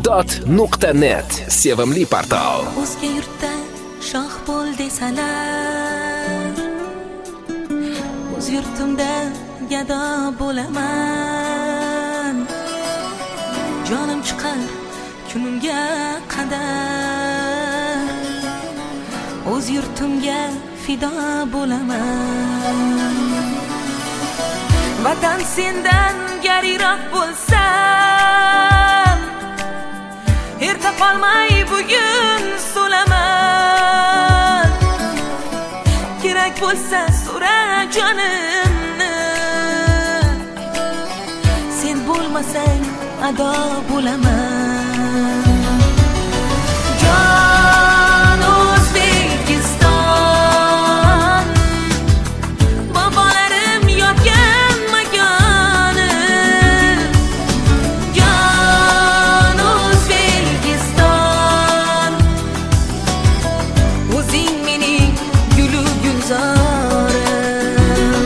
Voydod.net sevimli portal. O'zga yurtda shoh bo'l desalar, o'z yurtimda gado bo'laman. Jonim chiqar kunimga qadar, o'z yurtimga fido bo'laman. Vatan sendan gariroq bo'lsa, erta qolmay bugun so'laman. Kerak bo'lsa so'ra jonimni, sen bo'lmasang ado bo'laman. Jon O'zbekiston, bobolarim yotgan makoni. Jon O'zbekiston, o'zing mening gulu gulzorim.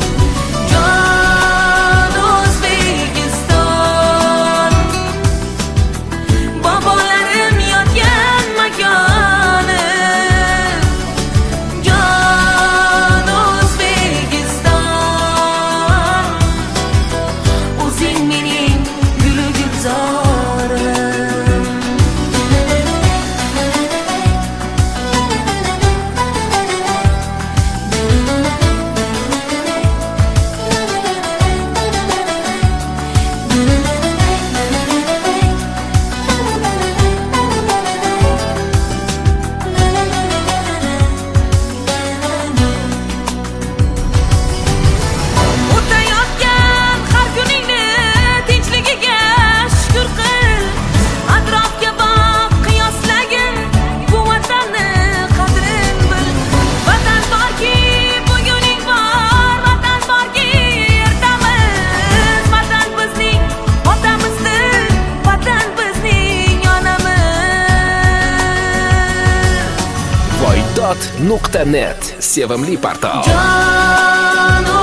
Jon O'zbekiston, bobolarim yotgan makoni. Jon O'zbekiston, o'zing mening gulu gulzorim. O'tayotgan har kuningni tinchligiga shukr qil. Atrofga boq, qiyoslagin, bu vatanni qadrin bil. Vatan borki buguning bor, vatan borki ertamiz. Vatan bizning otamizdir, vatan bizning onamiz. Voydod.net sevimli portal. Jon